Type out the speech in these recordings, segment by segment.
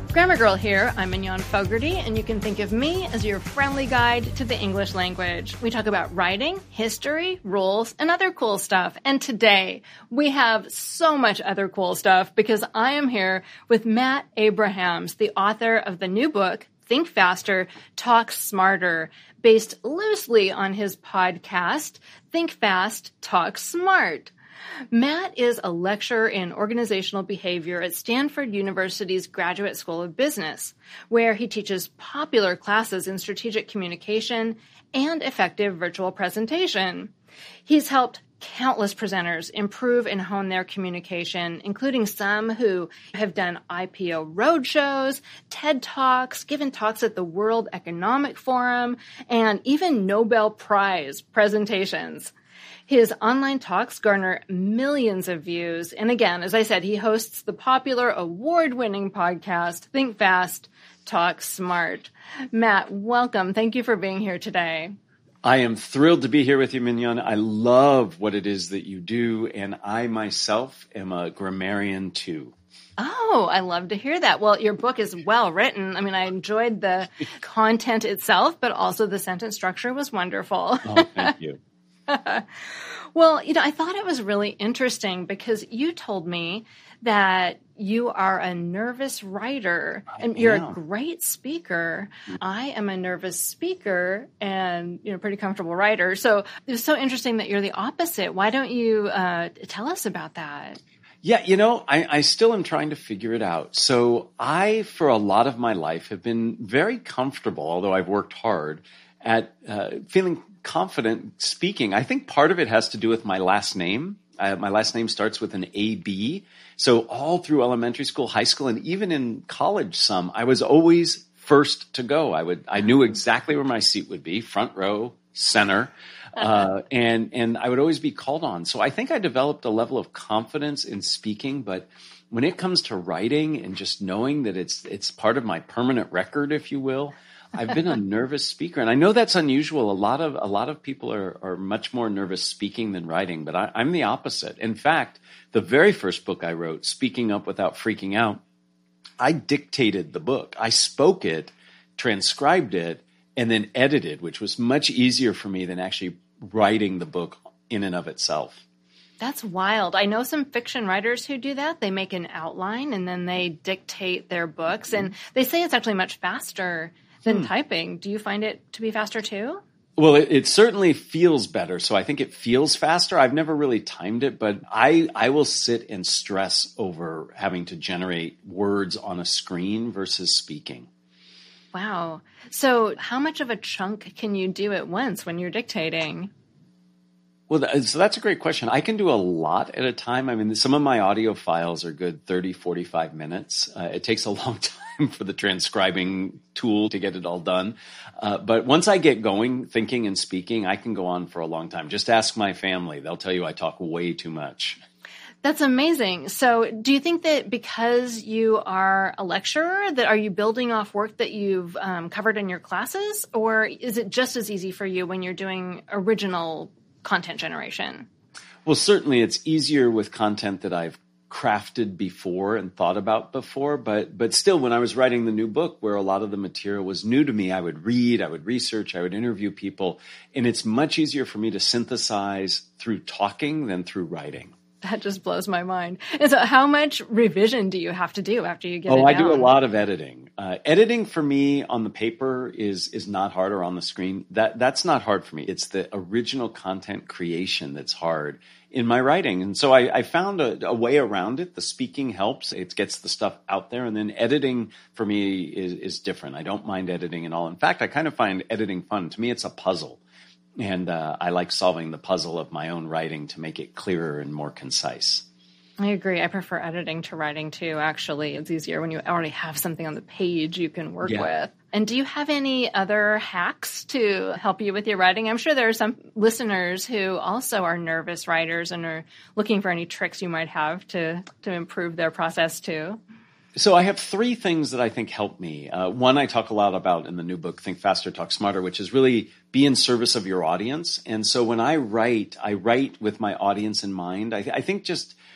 Grammar Girl here. I'm Mignon Fogarty, and you can think of me as your friendly guide to the English language. We talk about writing, history, rules, and other cool stuff. And today, we have so much other cool stuff because I am here with Matt Abrahams, the author of the new book, Think Faster, Talk Smarter, based loosely on his podcast, Think Fast, Talk Smart. Matt is a lecturer in organizational behavior at Stanford University's Graduate School of Business, where he teaches popular classes in strategic communication and effective virtual presentation. He's helped countless presenters improve and hone their communication, including some who have done IPO roadshows, TED Talks, given talks at the World Economic Forum, and even Nobel Prize presentations. His online talks garner millions of views. And again, as I said, he hosts the popular award-winning podcast, Think Fast, Talk Smart. Matt, welcome. Thank you for being here today. I am thrilled to be here with you, Mignon. I love what it is that you do, and I myself am a grammarian too. Oh, I love to hear that. Well, your book is well written. I mean, I enjoyed the content itself, but also the sentence structure was wonderful. Oh, thank you. Well, I thought it was really interesting because you told me that you are a nervous writer and you're a great speaker. I am a nervous speaker and, pretty comfortable writer. So it was so interesting that you're the opposite. Why don't you tell us about that? Yeah, I still am trying to figure it out. So I, for a lot of my life, have been very comfortable, although I've worked hard, at feeling confident speaking. I think part of it has to do with my last name. My last name starts with an A-B. So all through elementary school, high school, and even in college I was always first to go. I knew exactly where my seat would be, front row, center, and I would always be called on. So I think I developed a level of confidence in speaking, but when it comes to writing and just knowing that it's part of my permanent record, if you will, I've been a nervous speaker, and I know that's unusual. A lot of people are much more nervous speaking than writing, but I'm the opposite. In fact, the very first book I wrote, Speaking Up Without Freaking Out, I dictated the book. I spoke it, transcribed it, and then edited, which was much easier for me than actually writing the book in and of itself. That's wild. I know some fiction writers who do that. They make an outline and then they dictate their books, and they say it's actually much faster than typing. Do you find it to be faster too? Well, it certainly feels better. So I think it feels faster. I've never really timed it, but I will sit and stress over having to generate words on a screen versus speaking. Wow. So how much of a chunk can you do at once when you're dictating? Well, so that's a great question. I can do a lot at a time. I mean, some of my audio files are good 30, 45 minutes. It takes a long time for the transcribing tool to get it all done. But once I get going, thinking and speaking, I can go on for a long time. Just ask my family. They'll tell you I talk way too much. That's amazing. So do you think that because you are a lecturer, that are you building off work that you've covered in your classes? Or is it just as easy for you when you're doing original content generation? Well, certainly it's easier with content that I've crafted before and thought about before, but still, when I was writing the new book where a lot of the material was new to me, I would read, I would research, I would interview people, and it's much easier for me to synthesize through talking than through writing. That just blows my mind. And so how much revision do you have to do after you get it down? I do a lot of editing. Editing for me on the paper is not hard, or on the screen. That's not hard for me. It's the original content creation that's hard in my writing. And so I found a way around it. The speaking helps. It gets the stuff out there. And then editing for me is different. I don't mind editing at all. In fact, I kind of find editing fun. To me, it's a puzzle. And I like solving the puzzle of my own writing to make it clearer and more concise. I agree. I prefer editing to writing too, actually. It's easier when you already have something on the page you can work with. And do you have any other hacks to help you with your writing? I'm sure there are some listeners who also are nervous writers and are looking for any tricks you might have to improve their process too. So I have three things that I think help me. One I talk a lot about in the new book, Think Faster, Talk Smarter, which is really be in service of your audience. And so when I write with my audience in mind. I think just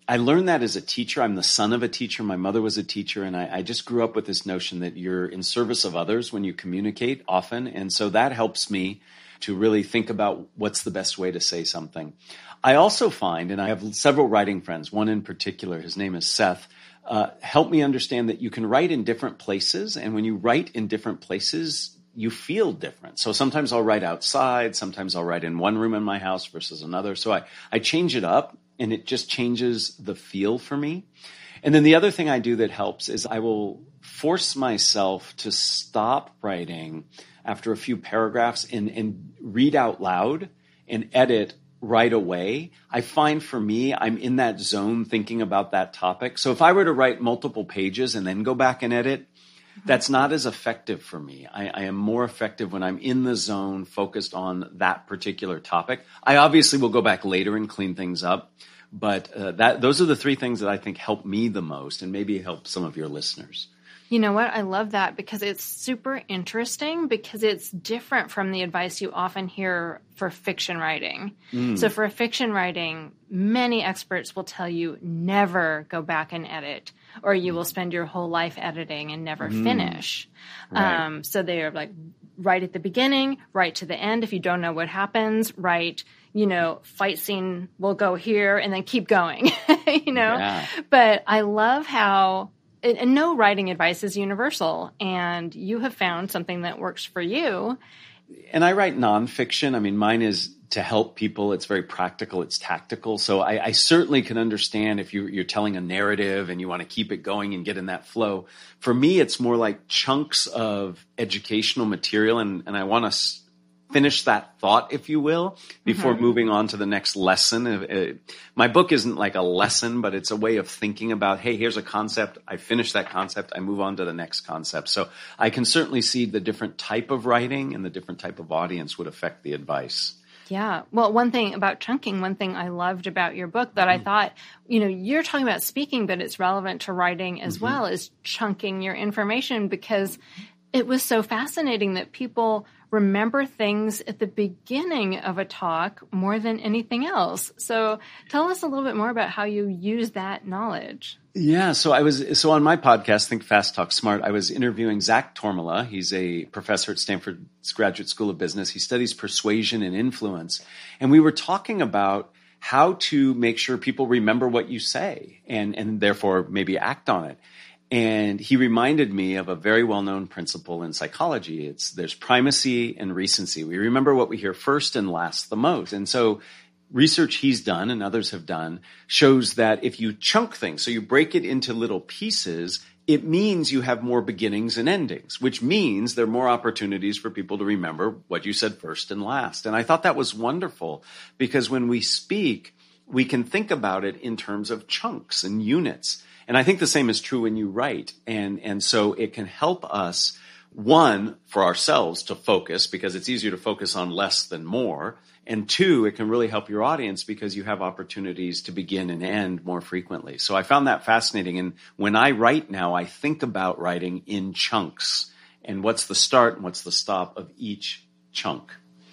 I learned that as a teacher. I'm the son of a teacher. My mother was a teacher, and I just grew up with this notion that you're in service of others when you communicate often. And so that helps me to really think about what's the best way to say something. I also find, and I have several writing friends, one in particular, his name is Seth, help me understand that you can write in different places. And when you write in different places, you feel different. So sometimes I'll write outside. Sometimes I'll write in one room in my house versus another. So I change it up, and it just changes the feel for me. And then the other thing I do that helps is I will force myself to stop writing after a few paragraphs and read out loud and edit right away. I find for me, I'm in that zone thinking about that topic. So if I were to write multiple pages and then go back and edit, that's not as effective for me. I am more effective when I'm in the zone, focused on that particular topic. I obviously will go back later and clean things up, but those are the three things that I think help me the most, and maybe help some of your listeners. You know what? I love that because it's super interesting because it's different from the advice you often hear for fiction writing. So for fiction writing, many experts will tell you never go back and edit, or you will spend your whole life editing and never finish. Right. So they are like right at the beginning, right to the end. If you don't know what happens, right, fight scene will go here and then keep going, Yeah. But I love how... And no writing advice is universal, and you have found something that works for you. And I write nonfiction. I mean, mine is to help people. It's very practical. It's tactical. So I certainly can understand if you're telling a narrative and you want to keep it going and get in that flow. For me, it's more like chunks of educational material, and I want to finish that thought, if you will, before moving on to the next lesson. My book isn't like a lesson, but it's a way of thinking about, hey, here's a concept. I finish that concept. I move on to the next concept. So I can certainly see the different type of writing and the different type of audience would affect the advice. Yeah. Well, one thing about chunking, one thing I loved about your book that I thought, you're talking about speaking, but it's relevant to writing as well, is chunking your information, because it was so fascinating that people remember things at the beginning of a talk more than anything else. So tell us a little bit more about how you use that knowledge. Yeah, so on my podcast, Think Fast, Talk Smart, I was interviewing Zach Tormala. He's a professor at Stanford's Graduate School of Business. He studies persuasion and influence. And we were talking about how to make sure people remember what you say and therefore maybe act on it. And he reminded me of a very well-known principle in psychology. There's primacy and recency. We remember what we hear first and last the most. And so research he's done and others have done shows that if you chunk things, so you break it into little pieces, it means you have more beginnings and endings, which means there are more opportunities for people to remember what you said first and last. And I thought that was wonderful because when we speak, we can think about it in terms of chunks and units. And I think the same is true when you write. And so it can help us, one, for ourselves to focus, because it's easier to focus on less than more. And two, it can really help your audience because you have opportunities to begin and end more frequently. So I found that fascinating. And when I write now, I think about writing in chunks. And what's the start and what's the stop of each chunk?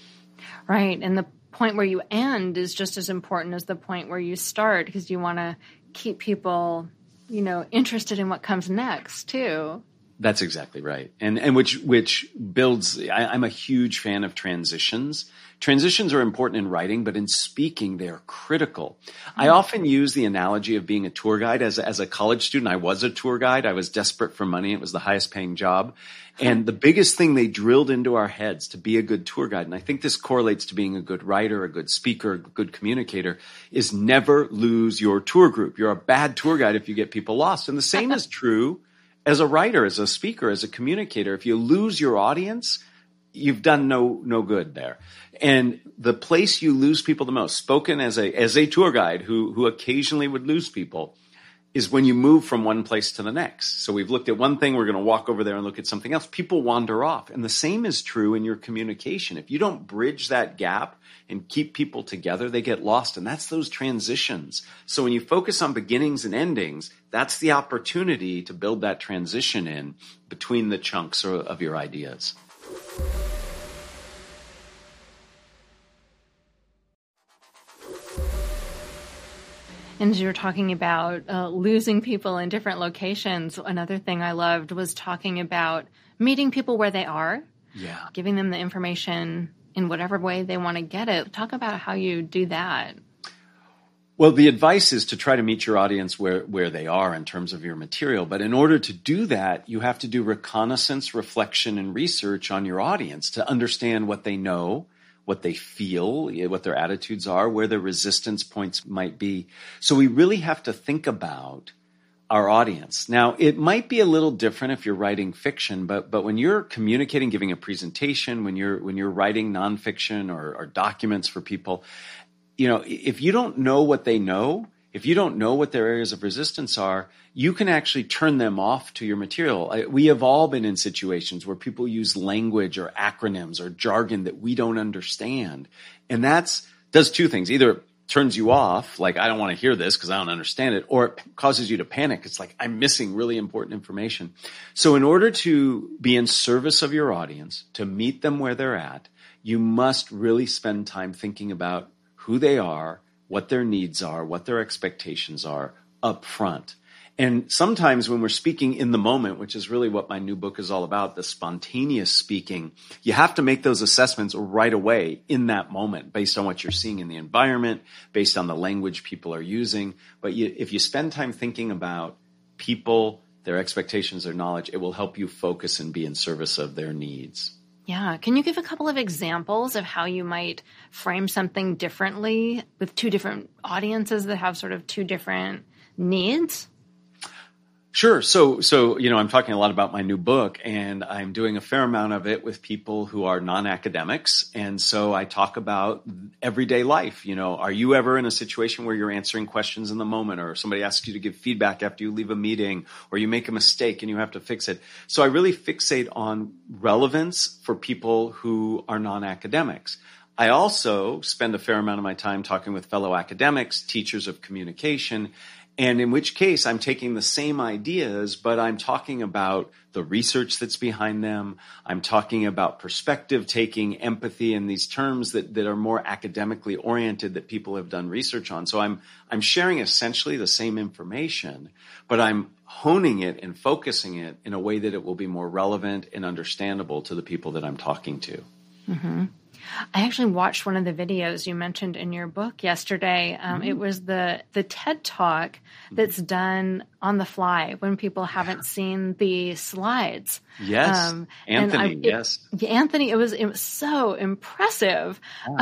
Right. And the point where you end is just as important as the point where you start, because you want to keep people interested in what comes next too. That's exactly right. And which builds, I'm a huge fan of transitions. Transitions are important in writing, but in speaking, they're critical. I often use the analogy of being a tour guide. As a college student, I was a tour guide. I was desperate for money. It was the highest paying job. And the biggest thing they drilled into our heads to be a good tour guide, and I think this correlates to being a good writer, a good speaker, a good communicator, is never lose your tour group. You're a bad tour guide if you get people lost. And the same is true as a writer, as a speaker, as a communicator. If you lose your audience, you've done no good there. And the place you lose people the most, spoken as a tour guide who occasionally would lose people, is when you move from one place to the next. So we've looked at one thing, we're going to walk over there and look at something else. People wander off. And the same is true in your communication. If you don't bridge that gap and keep people together, they get lost. And that's those transitions. So when you focus on beginnings and endings, that's the opportunity to build that transition in between the chunks of your ideas. And as you were talking about losing people in different locations, another thing I loved was talking about meeting people where they are, giving them the information in whatever way they want to get it. Talk about how you do that. Well, the advice is to try to meet your audience where they are in terms of your material. But in order to do that, you have to do reconnaissance, reflection, and research on your audience to understand what they know, what they feel, what their attitudes are, where their resistance points might be. So we really have to think about our audience. Now, it might be a little different if you're writing fiction, but when you're communicating, giving a presentation, when you're writing nonfiction or documents for people, if you don't know what they know, if you don't know what their areas of resistance are, you can actually turn them off to your material. We have all been in situations where people use language or acronyms or jargon that we don't understand. And does two things. Either it turns you off, like, I don't want to hear this because I don't understand it, or it causes you to panic. It's like, I'm missing really important information. So in order to be in service of your audience, to meet them where they're at, you must really spend time thinking about who they are, what their needs are, what their expectations are up front. And sometimes when we're speaking in the moment, which is really what my new book is all about, the spontaneous speaking, you have to make those assessments right away in that moment based on what you're seeing in the environment, based on the language people are using. But if you spend time thinking about people, their expectations, their knowledge, it will help you focus and be in service of their needs. Yeah. Can you give a couple of examples of how you might frame something differently with two different audiences that have sort of two different needs? Sure. So, I'm talking a lot about my new book, and I'm doing a fair amount of it with people who are non-academics. And so I talk about everyday life. Are you ever in a situation where you're answering questions in the moment, or somebody asks you to give feedback after you leave a meeting, or you make a mistake and you have to fix it? So I really fixate on relevance for people who are non-academics. I also spend a fair amount of my time talking with fellow academics, teachers of communication, and in which case I'm taking the same ideas, but I'm talking about the research that's behind them. I'm talking about perspective taking, empathy, and these terms that are more academically oriented that people have done research on. So I'm sharing essentially the same information, but I'm honing it and focusing it in a way that it will be more relevant and understandable to the people that I'm talking to. Mm-hmm. I actually watched one of the videos you mentioned in your book yesterday. It was the TED Talk that's done on the fly when people haven't seen the slides. Yes, Anthony, yes. Anthony, it was so impressive.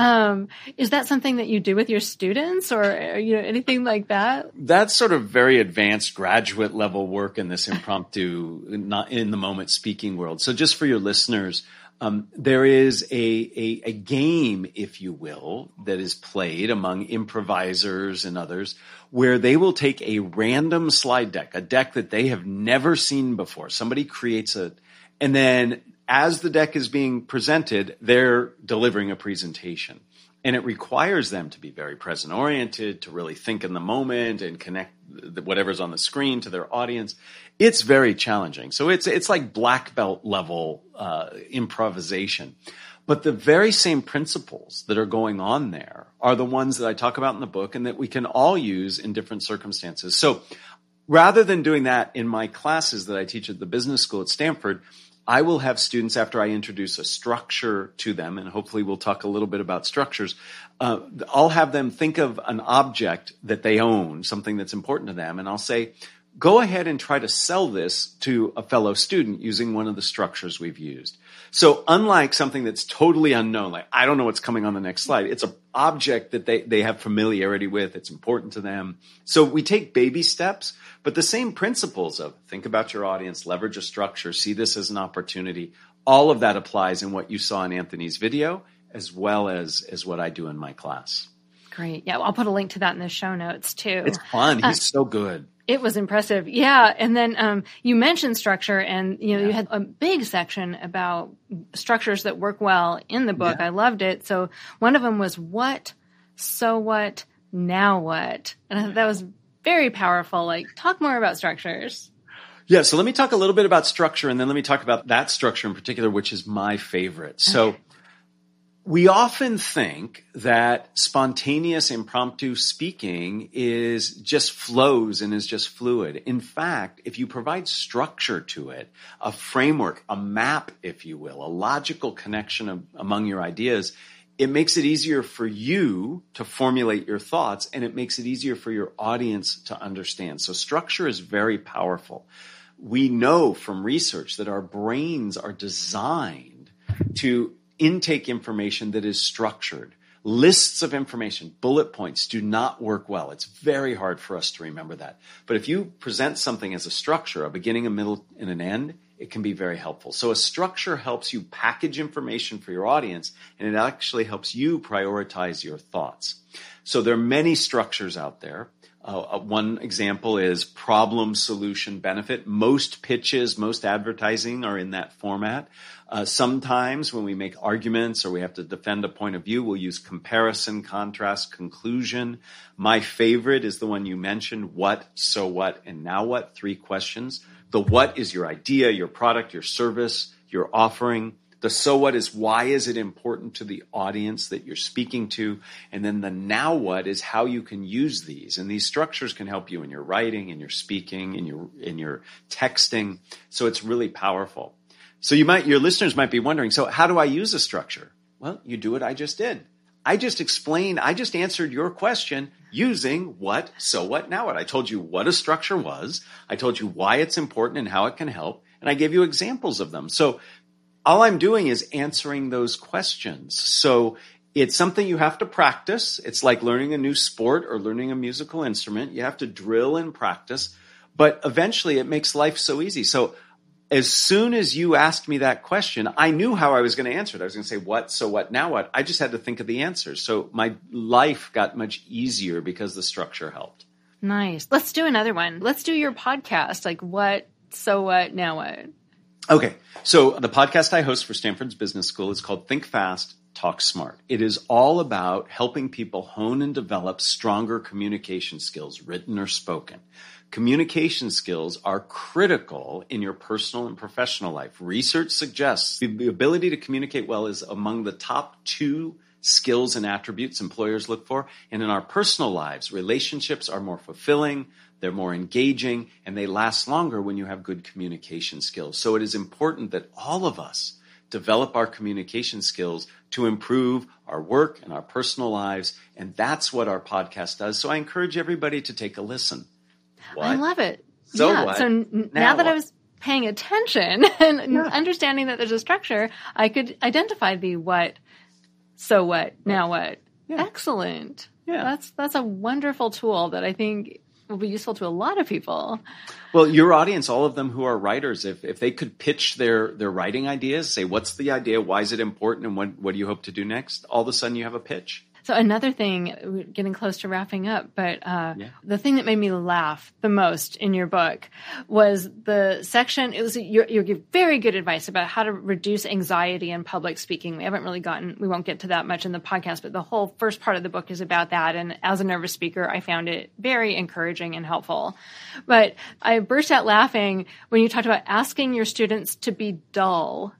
Is that something that you do with your students or anything like that? That's sort of very advanced graduate level work in this impromptu, not in the moment speaking world. So just for your listeners, there is a game, if you will, that is played among improvisers and others where they will take a random slide deck, a deck that they have never seen before. Somebody creates it, and then as the deck is being presented, they're delivering a presentation. And it requires them to be very present-oriented, to really think in the moment and connect whatever's on the screen to their audience. It's very challenging. So it's like black belt level improvisation. But the very same principles that are going on there are the ones that I talk about in the book and that we can all use in different circumstances. So rather than doing that in my classes that I teach at the business school at Stanford, I will have students, after I introduce a structure to them, and hopefully we'll talk a little bit about structures, I'll have them think of an object that they own, something that's important to them, and I'll say, go ahead and try to sell this to a fellow student using one of the structures we've used. So unlike something that's totally unknown, like I don't know what's coming on the next slide, it's an object that they have familiarity with, it's important to them. So we take baby steps, but the same principles of think about your audience, leverage a structure, see this as an opportunity, all of that applies in what you saw in Anthony's video, as well as what I do in my class. Great. Yeah, well, I'll put a link to that in the show notes too. It's fun. He's so good. It was impressive. Yeah. And then you mentioned structure and, you had a big section about structures that work well in the book. Yeah. I loved it. So one of them was what, so what, now what? And I thought that was very powerful. Like, talk more about structures. Yeah. So let me talk a little bit about structure and then let me talk about that structure in particular, which is my favorite. So We often think that spontaneous impromptu speaking is just flows and is just fluid. In fact, if you provide structure to it, a framework, a map, if you will, a logical connection among your ideas, it makes it easier for you to formulate your thoughts, and it makes it easier for your audience to understand. So structure is very powerful. We know from research that our brains are designed to intake information that is structured. Lists of information, bullet points do not work well. It's very hard for us to remember that. But if you present something as a structure, a beginning, a middle, and an end, it can be very helpful. So a structure helps you package information for your audience, and it actually helps you prioritize your thoughts. So there are many structures out there. One example is problem, solution, benefit. Most pitches, most advertising are in that format. Sometimes when we make arguments or we have to defend a point of view, we'll use comparison, contrast, conclusion. My favorite is the one you mentioned, what, so what, and now what? 3 questions. The what is your idea, your product, your service, your offering. The so what is why is it important to the audience that you're speaking to? And then the now what is how you can use these. And these structures can help you in your writing, in your speaking, in your texting. So it's really powerful. So your listeners might be wondering, so how do I use a structure? Well, you do what I just did. I just answered your question using what, so what, now what. I told you what a structure was. I told you why it's important and how it can help. And I gave you examples of them. So all I'm doing is answering those questions. So it's something you have to practice. It's like learning a new sport or learning a musical instrument. You have to drill and practice, but eventually it makes life so easy. So as soon as you asked me that question, I knew how I was going to answer it. I was going to say, what, so what, now what? I just had to think of the answers. So my life got much easier because the structure helped. Nice. Let's do another one. Let's do your podcast. Like what, so what, now what? Okay. So the podcast I host for Stanford's Business School is called Think Fast, Talk Smart. It is all about helping people hone and develop stronger communication skills, written or spoken. Communication skills are critical in your personal and professional life. Research suggests the ability to communicate well is among the top 2 skills and attributes employers look for. And in our personal lives, relationships are more fulfilling, they're more engaging, and they last longer when you have good communication skills. So it is important that all of us develop our communication skills to improve our work and our personal lives. And that's what our podcast does. So I encourage everybody to take a listen. What? I love it. So yeah. what? So now that I was paying attention and understanding that there's a structure, I could identify the what, so what, now what. Yeah. Excellent. Yeah. That's a wonderful tool that I think will be useful to a lot of people. Well, your audience, all of them who are writers, if they could pitch their writing ideas, say, what's the idea? Why is it important? And what do you hope to do next? All of a sudden you have a pitch. So another thing, we're getting close to wrapping up, but the thing that made me laugh the most in your book was the section. It was you give very good advice about how to reduce anxiety in public speaking. We won't get to that much in the podcast, but the whole first part of the book is about that. And as a nervous speaker, I found it very encouraging and helpful. But I burst out laughing when you talked about asking your students to be dull.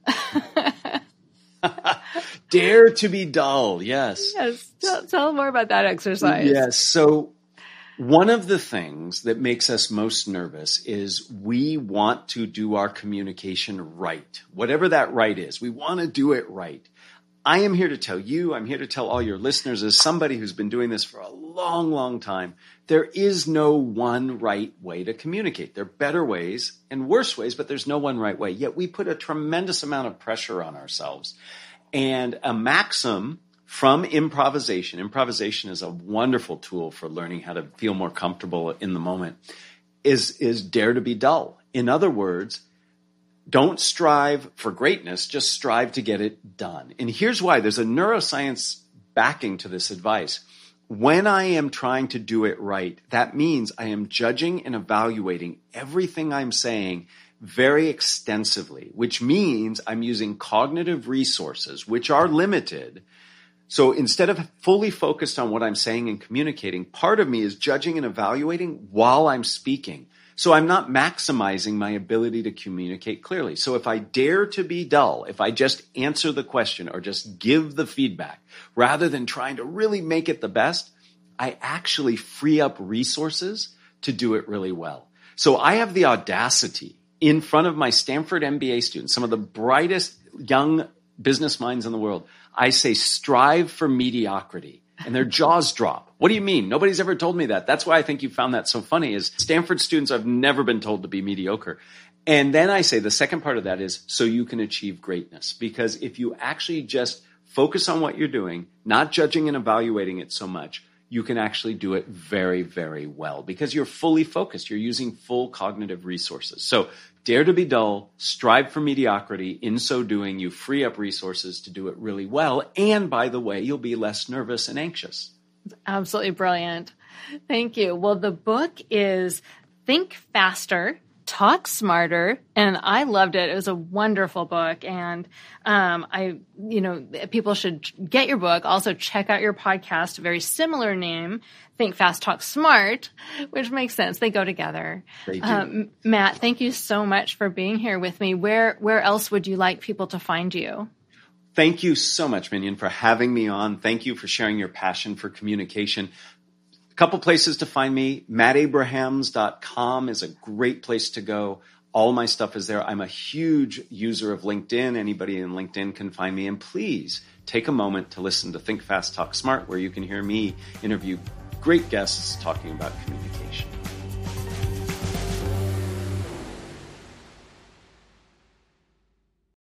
Dare to be dull, yes. Yes. Tell more about that exercise. Yes. So one of the things that makes us most nervous is we want to do our communication right. Whatever that right is, we want to do it right. I am here to tell you, I'm here to tell all your listeners, as somebody who's been doing this for a long, long time, there is no one right way to communicate. There are better ways and worse ways, but there's no one right way. Yet we put a tremendous amount of pressure on ourselves. And a maxim from improvisation is a wonderful tool for learning how to feel more comfortable in the moment, is dare to be dull. In other words, don't strive for greatness, just strive to get it done. And here's why. There's a neuroscience backing to this advice. When I am trying to do it right, that means I am judging and evaluating everything I'm saying very extensively, which means I'm using cognitive resources, which are limited. So instead of fully focused on what I'm saying and communicating, part of me is judging and evaluating while I'm speaking. So I'm not maximizing my ability to communicate clearly. So if I dare to be dull, if I just answer the question or just give the feedback rather than trying to really make it the best, I actually free up resources to do it really well. So I have the audacity in front of my Stanford MBA students, some of the brightest young business minds in the world. I say, strive for mediocrity. And their jaws drop. What do you mean? Nobody's ever told me that. That's why I think you found that so funny is Stanford students have never been told to be mediocre. And then I say the second part of that is so you can achieve greatness. Because if you actually just focus on what you're doing, not judging and evaluating it so much, you can actually do it very, very well because you're fully focused. You're using full cognitive resources. So dare to be dull, strive for mediocrity. In so doing, you free up resources to do it really well. And by the way, you'll be less nervous and anxious. Absolutely brilliant. Thank you. Well, the book is Think Faster, Talk Smarter, and I loved it. It was a wonderful book, and people should get your book. Also, check out your podcast, very similar name, Think Fast, Talk Smart, which makes sense. They go together. They do. Matt, thank you so much for being here with me. Where else would you like people to find you? Thank you so much, Mignon, for having me on. Thank you for sharing your passion for communication. A couple places to find me. MattAbrahams.com is a great place to go. All my stuff is there. I'm a huge user of LinkedIn. Anybody in LinkedIn can find me. And please take a moment to listen to Think Fast, Talk Smart, where you can hear me interview great guests talking about communication.